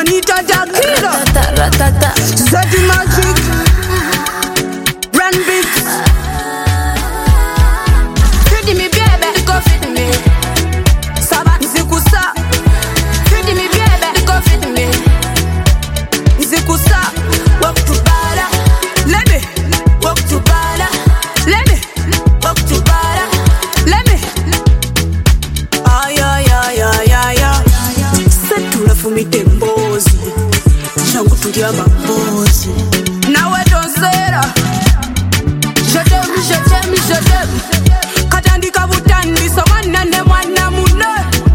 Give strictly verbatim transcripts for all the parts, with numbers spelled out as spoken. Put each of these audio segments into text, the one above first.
Bonita Jakira, Zeddy Magic, Brand Beats. Feed me baby, go feed me. Saba nzikusa. Feed me baby, go feed me. Nzikusa, walk to bala. Let me walk to bala. Let me walk to bala. Let me. Ay ay ay ay ay ay. Setula fumite mbozi. Changu tulia mabozi. Nawe donsera. Je t'aime, je t'aime, je t'aime. Katandika butandi so mwana ne mwana mune.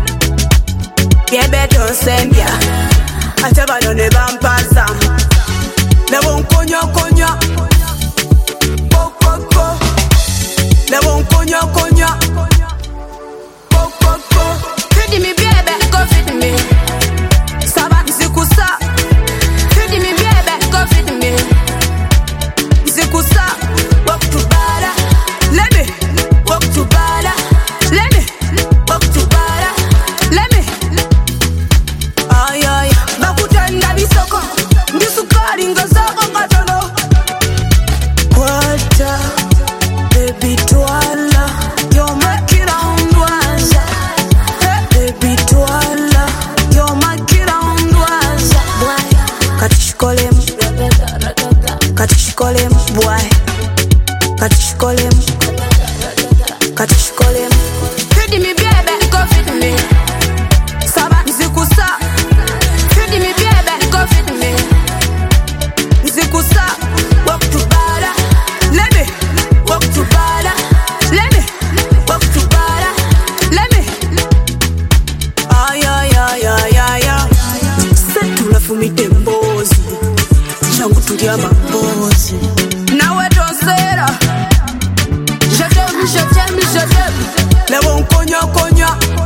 Yebe donsembia. Ateba done bampasa. Levo nkonyo konyo. Ko ko ko. Levo nkonyo konyo. Ko ko ko. Feed me baby, go feed me. Saba nzikusa. Feed me baby, go feed me. Nzikusa. Walk to bala. Let me walk to bala. Let me walk to bala. Let me. Ay ay. Bakutanda bisoko. Ndisukari ngazako ngatono. Kwata. Baby twala. You're my killer on dwaza. Baby twala. You're my killer on dwaza. Katishkolem. Katishkolem boy. Katishkolem. Katishkolem. Feed me baby, go feed me. Saba nzikusa. Feed me baby, go feed me. Nzikusa. Walk to bala. Let me walk to bala. Let me walk to bala. Let me. Ay ay ay ay ay ay. Setula fumite mbozi. Changu tulia mabozi. Nawe donsera. Je t'aime, je t'aime, je t'aime. Levo nkonyo konyo.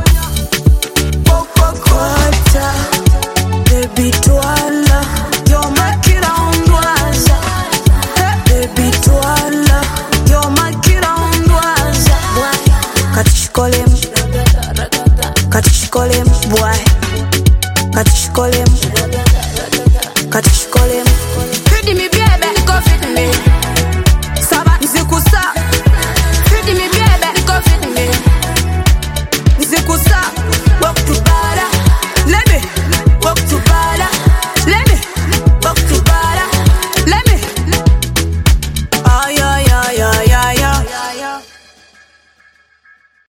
Koko kwata. Baby twala. You're my killer on dwaza. Baby twala. You're my killer on dwaza. Katishkolem. Katishkolem boy. Katishkolem. Katishkolem.